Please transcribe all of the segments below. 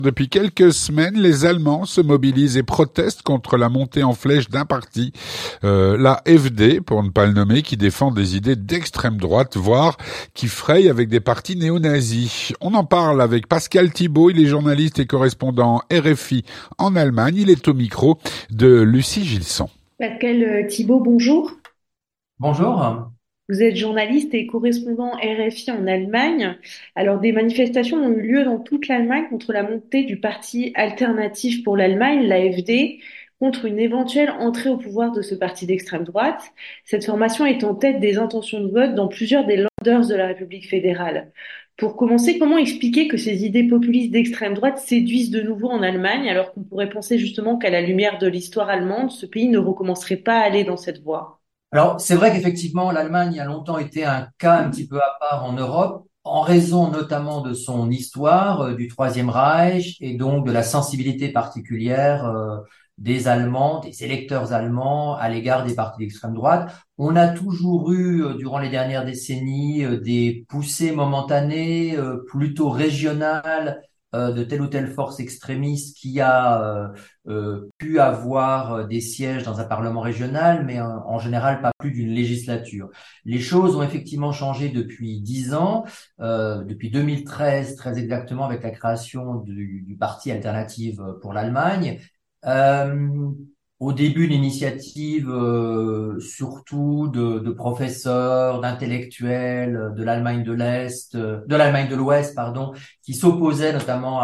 Depuis quelques semaines, les Allemands se mobilisent et protestent contre la montée en flèche d'un parti, la FD, pour ne pas le nommer, qui défend des idées d'extrême droite, voire qui fraye avec des partis néo-nazis. On en parle avec Pascal Thibault, il est journaliste et correspondant RFI en Allemagne. Il est au micro de Lucie Gilson. Pascal Thibault, bonjour. Bonjour. Vous êtes journaliste et correspondant RFI en Allemagne. Alors, des manifestations ont eu lieu dans toute l'Allemagne contre la montée du parti alternatif pour l'Allemagne, l'AfD, contre une éventuelle entrée au pouvoir de ce parti d'extrême droite. Cette formation est en tête des intentions de vote dans plusieurs des Länders de la République fédérale. Pour commencer, comment expliquer que ces idées populistes d'extrême droite séduisent de nouveau en Allemagne, alors qu'on pourrait penser justement qu'à la lumière de l'histoire allemande, ce pays ne recommencerait pas à aller dans cette voie? Alors, c'est vrai qu'effectivement, l'Allemagne a longtemps été un cas un petit peu à part en Europe, en raison notamment de son histoire, du Troisième Reich, et donc de la sensibilité particulière des Allemands, des électeurs allemands à l'égard des partis d'extrême droite. On a toujours eu, durant les dernières décennies, des poussées momentanées, plutôt régionales, de telle ou telle force extrémiste qui a pu avoir des sièges dans un parlement régional, mais en général pas plus d'une législature. Les choses ont effectivement changé depuis 10 ans, depuis 2013 très exactement, avec la création du Parti alternative pour l'Allemagne. Euh, Au début, l'initiative surtout de professeurs, d'intellectuels de l'Allemagne de l'Est, de l'Allemagne de l'Ouest, pardon, qui s'opposaient notamment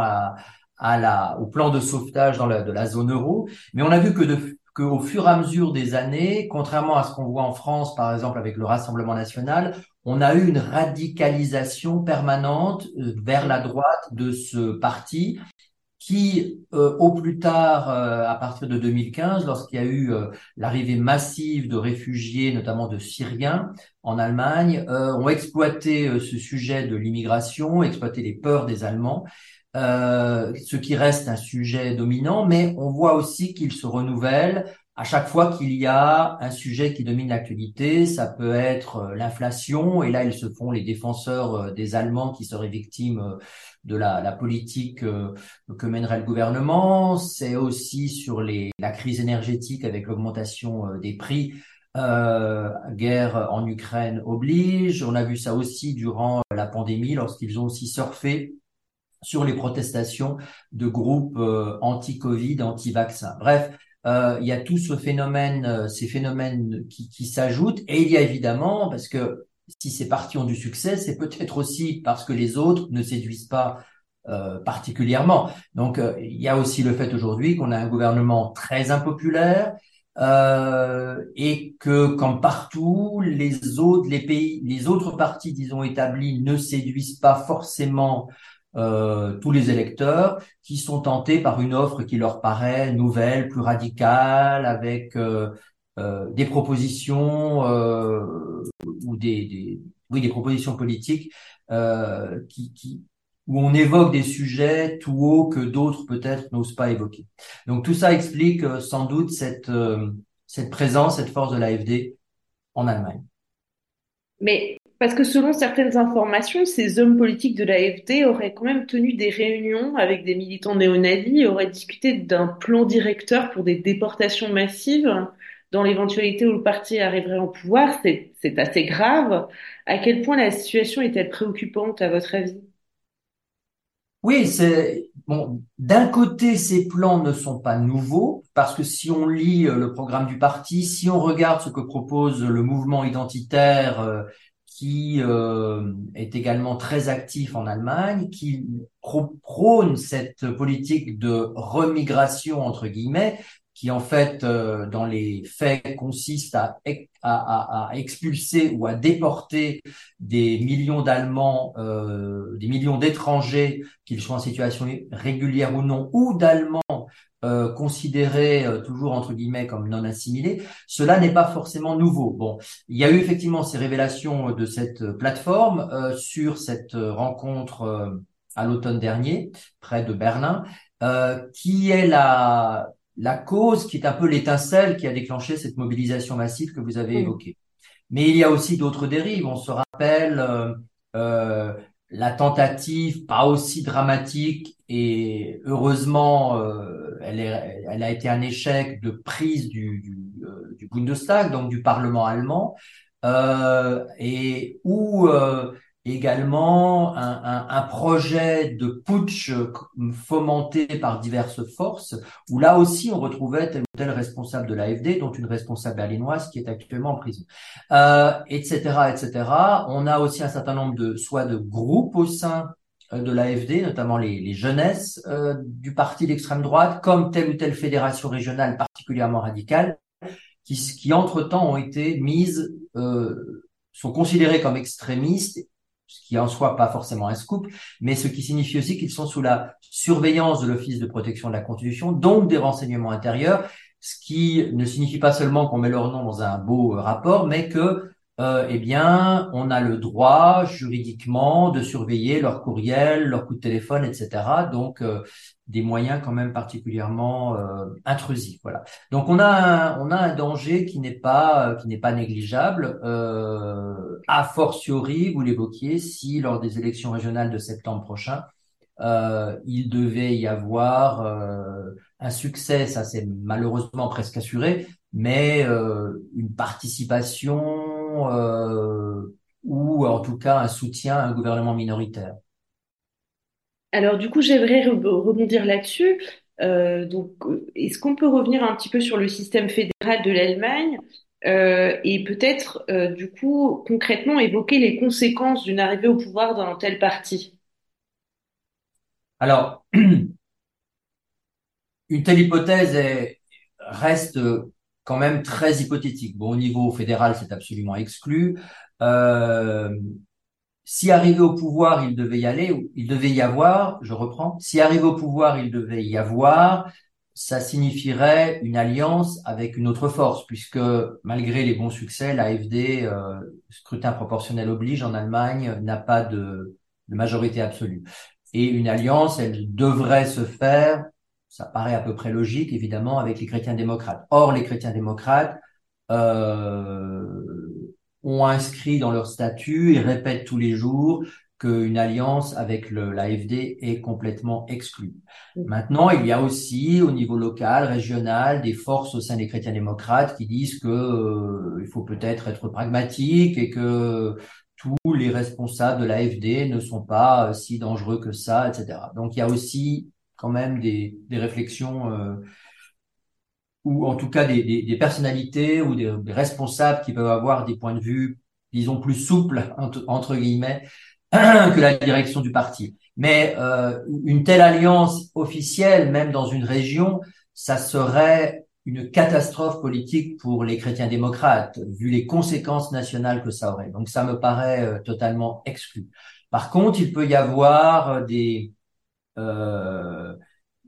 au plan de sauvetage de la zone euro. Mais on a vu qu'au fur et à mesure des années, contrairement à ce qu'on voit en France, par exemple avec le Rassemblement national, on a eu une radicalisation permanente vers la droite de ce parti qui, au plus tard, à partir de 2015, lorsqu'il y a eu l'arrivée massive de réfugiés, notamment de Syriens en Allemagne, ont exploité ce sujet de l'immigration, exploité les peurs des Allemands, ce qui reste un sujet dominant, mais on voit aussi qu'il se renouvelle à chaque fois qu'il y a un sujet qui domine l'actualité. Ça peut être l'inflation, et là ils se font les défenseurs des Allemands qui seraient victimes de la politique que mènerait le gouvernement. C'est aussi sur la crise énergétique avec l'augmentation des prix. Guerre en Ukraine oblige. On a vu ça aussi durant la pandémie, lorsqu'ils ont aussi surfé sur les protestations de groupes anti-Covid, anti-vaccins. Bref, il y a tout ce phénomène, ces phénomènes qui s'ajoutent, et il y a évidemment, parce que si ces partis ont du succès, c'est peut-être aussi parce que les autres ne séduisent pas particulièrement. Donc, il y a aussi le fait aujourd'hui qu'on a un gouvernement très impopulaire, et que, comme partout, les autres partis, disons, établis ne séduisent pas forcément tous les électeurs, qui sont tentés par une offre qui leur paraît nouvelle, plus radicale, avec des propositions ou oui, des propositions politiques où on évoque des sujets tout haut que d'autres peut-être n'osent pas évoquer. Donc tout ça explique sans doute cette présence, cette force de l'AfD en Allemagne. Mais parce que selon certaines informations, ces hommes politiques de l'AfD auraient quand même tenu des réunions avec des militants néo-nazis et auraient discuté d'un plan directeur pour des déportations massives dans l'éventualité où le parti arriverait au pouvoir. C'est assez grave. À quel point la situation est-elle préoccupante à votre avis? Oui, c'est bon. D'un côté, ces plans ne sont pas nouveaux parce que si on lit le programme du parti, si on regarde ce que propose le mouvement identitaire, qui est également très actif en Allemagne, qui prône cette politique de remigration entre guillemets, qui en fait, dans les faits, consiste à expulser ou à déporter des millions d'Allemands, des millions d'étrangers, qu'ils soient en situation régulière ou non, ou d'Allemands considérés toujours entre guillemets comme non assimilés, cela n'est pas forcément nouveau. Bon, il y a eu effectivement ces révélations de cette plateforme sur cette rencontre à l'automne dernier, près de Berlin, qui est la cause, qui est un peu l'étincelle qui a déclenché cette mobilisation massive que vous avez Mm. évoquée. Mais il y a aussi d'autres dérives. On se rappelle la tentative, pas aussi dramatique, et heureusement, elle a été un échec de prise du Bundestag, donc du Parlement allemand, et où également un projet de putsch fomenté par diverses forces, où là aussi on retrouvait tel ou tel responsable de l'AfD, dont une responsable berlinoise qui est actuellement en prison, etc., etc. On a aussi un certain nombre soit de groupes au sein de l'AfD, notamment les jeunesses du parti d'extrême droite, comme telle ou telle fédération régionale particulièrement radicale, qui entre-temps ont été sont considérés comme extrémistes, ce qui en soi pas forcément un scoop, mais ce qui signifie aussi qu'ils sont sous la surveillance de l'Office de protection de la Constitution, donc des renseignements intérieurs, ce qui ne signifie pas seulement qu'on met leur nom dans un beau rapport, mais que eh bien, on a le droit juridiquement de surveiller leur courriel, leur coup de téléphone, etc. Donc, des moyens quand même particulièrement intrusifs. Voilà. Donc, on a un danger qui n'est pas négligeable. A fortiori, vous l'évoquiez, si lors des élections régionales de septembre prochain, il devait y avoir un succès, ça c'est malheureusement presque assuré, mais une participation ou en tout cas un soutien à un gouvernement minoritaire. Alors du coup, j'aimerais rebondir là-dessus. Est-ce qu'on peut revenir un petit peu sur le système fédéral de l'Allemagne et peut-être du coup concrètement évoquer les conséquences d'une arrivée au pouvoir d'un tel parti? Alors, une telle hypothèse reste quand même très hypothétique. Bon, au niveau fédéral, c'est absolument exclu. Euh, Si arrivé au pouvoir, il devait y avoir, je reprends, si arrivé au pouvoir, il devait y avoir, ça signifierait une alliance avec une autre force, puisque malgré les bons succès, l'AfD, scrutin proportionnel oblige en Allemagne, n'a pas de majorité absolue. Et une alliance, elle devrait se faire, ça paraît à peu près logique, évidemment, avec les chrétiens démocrates. Or, les chrétiens démocrates, euh, ont inscrit dans leur statut et répètent tous les jours qu'une alliance avec l'AfD est complètement exclue. Maintenant, il y a aussi au niveau local, régional, des forces au sein des chrétiens démocrates qui disent que il faut peut-être être pragmatique et que tous les responsables de l'AfD ne sont pas si dangereux que ça, etc. Donc il y a aussi quand même des réflexions ou en tout cas des personnalités ou des responsables qui peuvent avoir des points de vue, disons, plus souples, entre guillemets, que la direction du parti. Mais une telle alliance officielle, même dans une région, ça serait une catastrophe politique pour les chrétiens démocrates, vu les conséquences nationales que ça aurait. Donc ça me paraît totalement exclu. Par contre, il peut y avoir euh,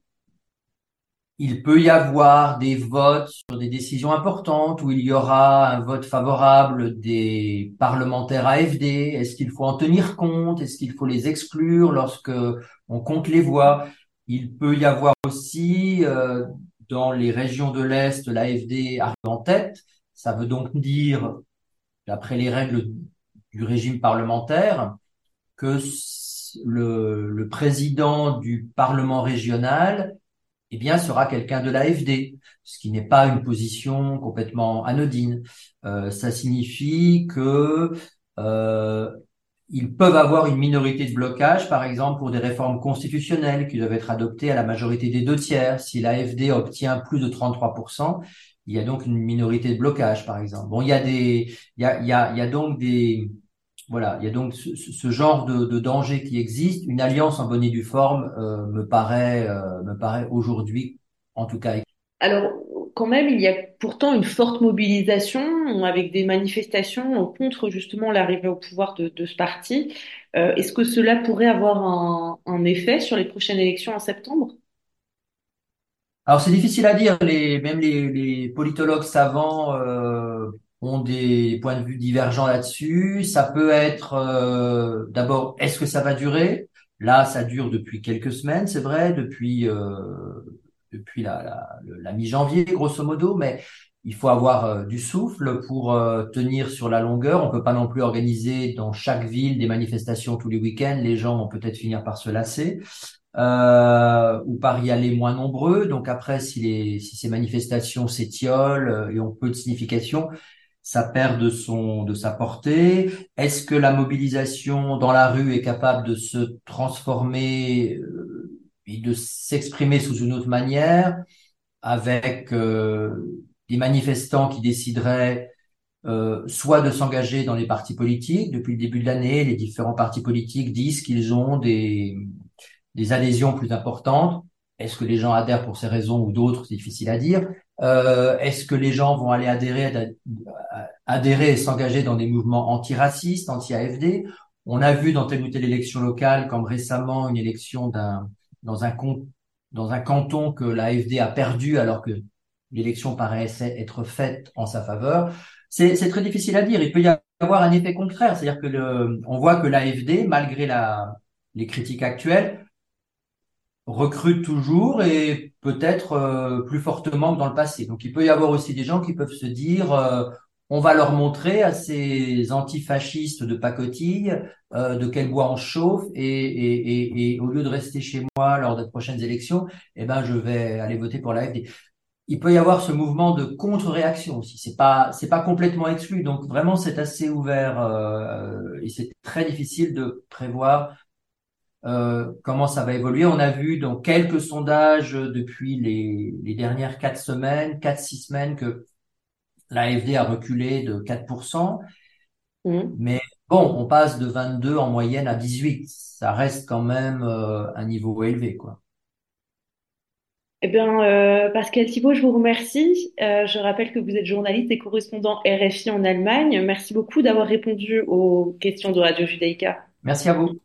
il peut y avoir des votes sur des décisions importantes où il y aura un vote favorable des parlementaires AfD. Est-ce qu'il faut en tenir compte? Est-ce qu'il faut les exclure lorsque on compte les voix? Il peut y avoir aussi dans les régions de l'Est, l'AfD arrive en tête. Ça veut donc dire, d'après les règles du régime parlementaire, que le président du Parlement régional eh bien, sera quelqu'un de l'AfD, ce qui n'est pas une position complètement anodine. Ça signifie que euh, ils peuvent avoir une minorité de blocage, par exemple, pour des réformes constitutionnelles qui doivent être adoptées à la majorité des 2 tiers. Si l'AfD obtient plus de 33%, il y a donc une minorité de blocage, par exemple. Bon, il y a donc voilà, il y a donc ce genre de danger qui existe. Une alliance en bonne et due forme me paraît aujourd'hui, en tout cas. Alors, quand même, il y a pourtant une forte mobilisation avec des manifestations contre justement l'arrivée au pouvoir de ce parti. Est-ce que cela pourrait avoir un effet sur les prochaines élections en septembre? Alors c'est difficile à dire. Même les politologues savants ont des points de vue divergents là-dessus. Ça peut être d'abord, est-ce que ça va durer? Là, ça dure depuis quelques semaines, c'est vrai, depuis depuis la mi-janvier, grosso modo, mais il faut avoir du souffle pour tenir sur la longueur. On peut pas non plus organiser dans chaque ville des manifestations tous les week-ends. Les gens vont peut-être finir par se lasser ou par y aller moins nombreux. Donc après, si ces manifestations s'étiolent et ont peu de signification, ça perd de sa portée. Est-ce que la mobilisation dans la rue est capable de se transformer et de s'exprimer sous une autre manière avec des manifestants qui décideraient soit de s'engager dans les partis politiques. Depuis le début de l'année, les différents partis politiques disent qu'ils ont des adhésions plus importantes. Est-ce que les gens adhèrent pour ces raisons ou d'autres? C'est difficile à dire. Est-ce que les gens vont aller adhérer et s'engager dans des mouvements antiracistes, anti-AFD? On a vu dans telle ou telle élection locale, comme récemment une élection dans un con- dans un canton que l'AFD a perdu alors que l'élection paraissait être faite en sa faveur. C'est très difficile à dire. Il peut y avoir un effet contraire, c'est-à-dire que on voit que l'AFD, malgré les critiques actuelles, recrute toujours et peut-être plus fortement que dans le passé. Donc il peut y avoir aussi des gens qui peuvent se dire on va leur montrer à ces antifascistes de pacotille de quel bois on chauffe et au lieu de rester chez moi lors des prochaines élections, eh ben je vais aller voter pour l'AfD. Il peut y avoir ce mouvement de contre-réaction aussi. C'est pas complètement exclu. Donc vraiment c'est assez ouvert et c'est très difficile de prévoir comment ça va évoluer. On a vu dans quelques sondages depuis les dernières 4 semaines, 4, 6 semaines, que l'AfD a reculé de 4%. Mhm. Mais bon, on passe de 22 en moyenne à 18. Ça reste quand même un niveau élevé, quoi. Eh bien, Pascal Thibault, je vous remercie. Je rappelle que vous êtes journaliste et correspondant RFI en Allemagne. Merci beaucoup d'avoir répondu aux questions de Radio Judaïka. Merci à vous.